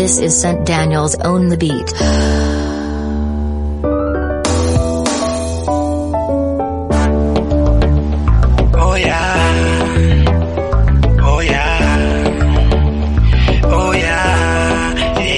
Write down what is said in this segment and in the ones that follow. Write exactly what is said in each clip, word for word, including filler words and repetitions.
This is Saint Daniel's Own the Beat. Oh yeah, oh yeah, oh yeah,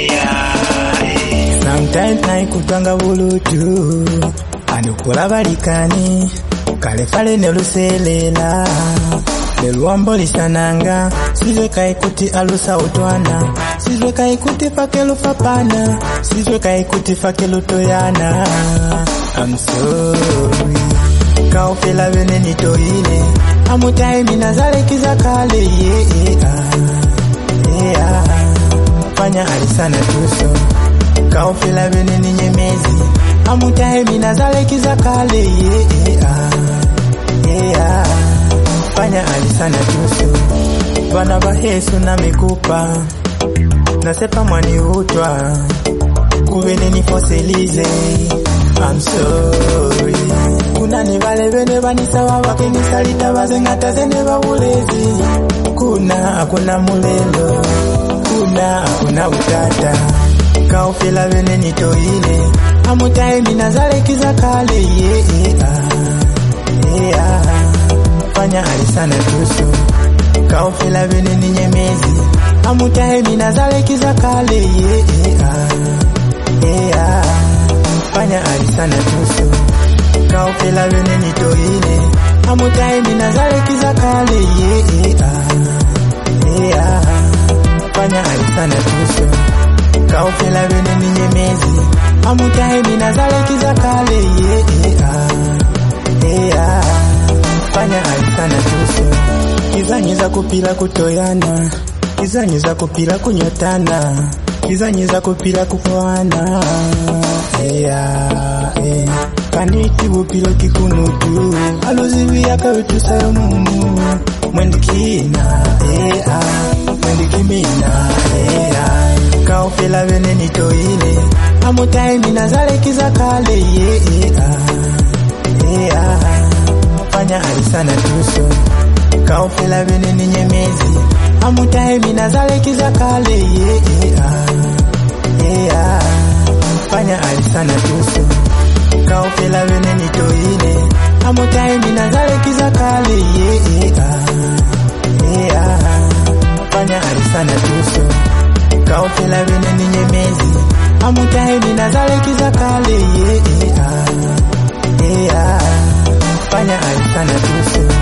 yeah. Sometimes naikutanga bulutu anukola balikani kale fale ne luselela Leluambo lisananga Sizwe kaikuti alusa utwana Sizwe kaikuti fakelu fapana Sizwe kaikuti fakelu toyana I'm sorry Kaufela wene nitoile Amutai minazale kizakale Yeah, yeah, yeah Fanya alisana tuso Kaufela wene ninyemezi Amutai minazale kizakale Yeah, yeah, yeah Fanya alisana tuso Bwana bahesu na mikupa Nasepa mwani utwa Kuvene nifoselize I'm sorry Kuna ni vale vene vanisawa wake nisalita wazengata zene wawulezi Kuna akuna mulelo Kuna akuna utata Kaufela vene nitoile Amutai minazale kizakale Yeah, yeah, yeah Fanya alisana tuso Kaufela vene ninyemezi Amutahe minazale kizakale Yeah, yeah Fanya alisana tuso Kaufela vene nitoile Amutahe minazale kizakale Yeah, yeah Fanya alisana tuso Kaufela vene ninyemezi Amutahe minazale kizakale Yeah, yeah Fanya alisana tuso Kizanyiza kupila kutoyana Kizanyiza kupila kunyotana Kizanyiza kupila kukoana Yeah, eh Kaniti wupilo kikunutu Aluzivi yaka wetu sayo mumu Mwendikina, yeah Mwendikimina, yeah Kaufela vene nitoile Amutai minazale kizakale Yeah, yeah Fanya alisana tuso Kaufela vene ninyemezi Amutahe minazale kizakale Yeah, yeah Fanya alisana tuso Kaufela vene nitoile Amutahe minazale kizakale Yeah, yeah Fanya alisana tuso Kaufela vene ninyemezi Amutahe minazale kizakale Yeah, yeah Fanya alisana tuso